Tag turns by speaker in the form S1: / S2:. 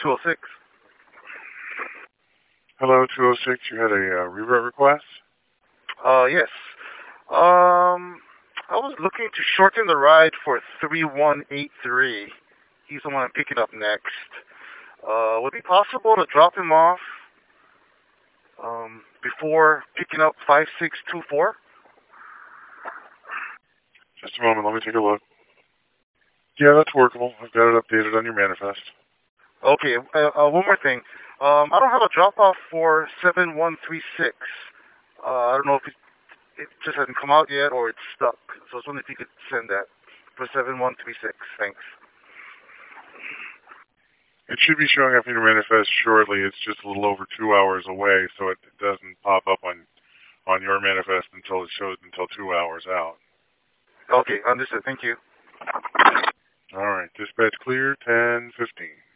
S1: 206.
S2: Hello, 206. You had a revert request?
S1: Yes. I was looking to shorten the ride for 3183. He's the one I'm picking up next. Would it be possible to drop him off before picking up 5624?
S2: Just a moment. Let me take a look. Yeah, that's workable. I've got it updated on your manifest.
S1: Okay, one more thing. I don't have a drop-off for 7136. I don't know if it just hasn't come out yet or it's stuck. So I was wondering if you could send that for 7136. Thanks.
S2: It should be showing up in your manifest shortly. It's just a little over 2 hours away, so it doesn't pop up on your manifest until it shows until 2 hours out.
S1: Okay, understood. Thank you.
S2: All right, dispatch clear, 10:15.